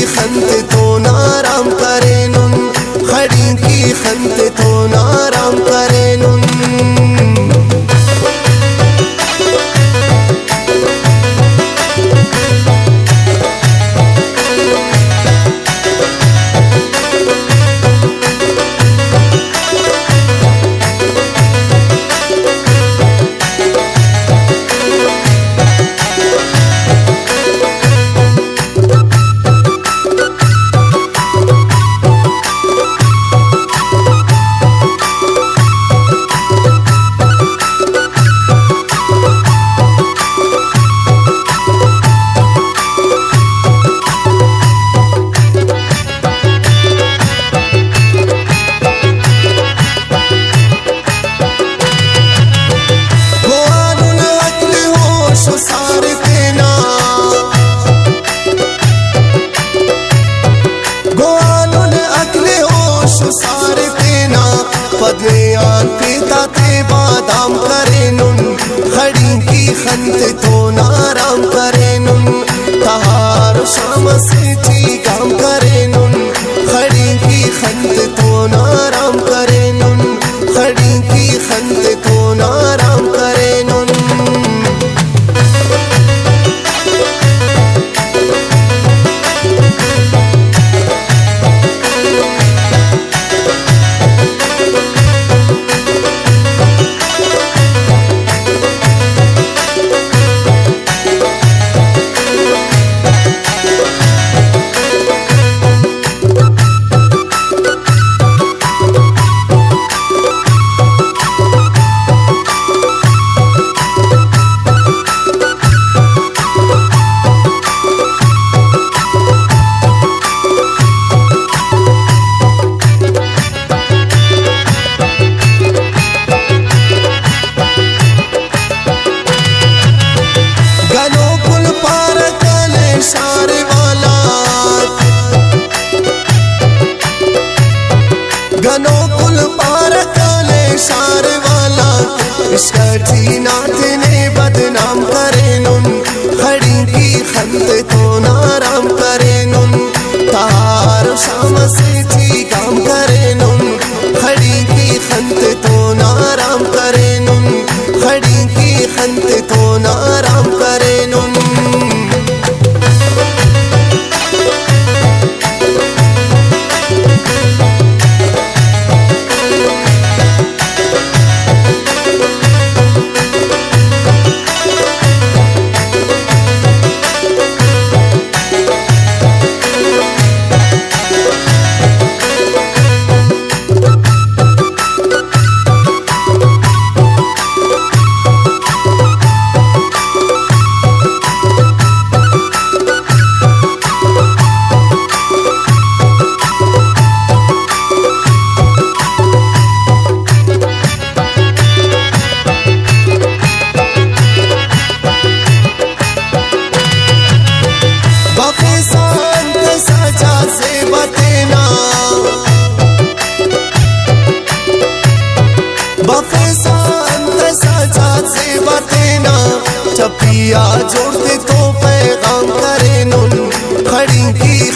खंत तो नाराम करे नुन, खड़ी की खंत तो नाराम करे नुन। बादाम करे नुन, खड़ी की खंत तो नाराम करे नुन। तहार शाम से थी काम करे नुन, खड़ी की खंत तो नाराम करे नुन, खड़ी की खंत तो नाराम करे नुन। गनो कुल पार काले शार वाला, इसकी नात ने बदनाम करे नुन, खड़ी की खंत तो नाराम करे नुन। तार शाम से थी काम करे नुन, खड़ी की खंत तो नाराम करे नुन, खड़ी की खंत तो नाराम करे नुन। चपिया जोड़ते तो पैगाम करे नुन, खड़ी की